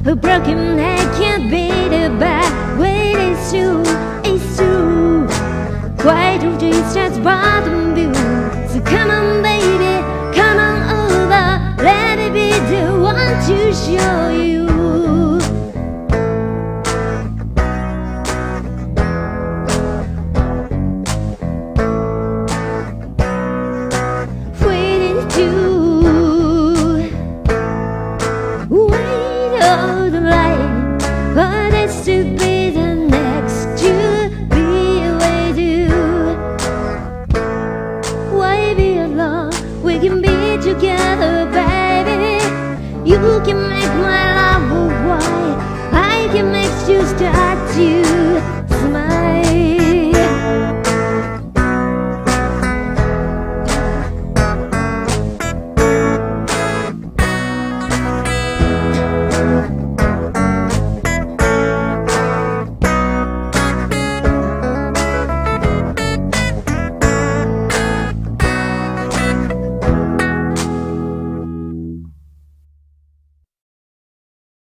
A broken heart can't beat it back. Wait, it's true, it's true. Why do you start by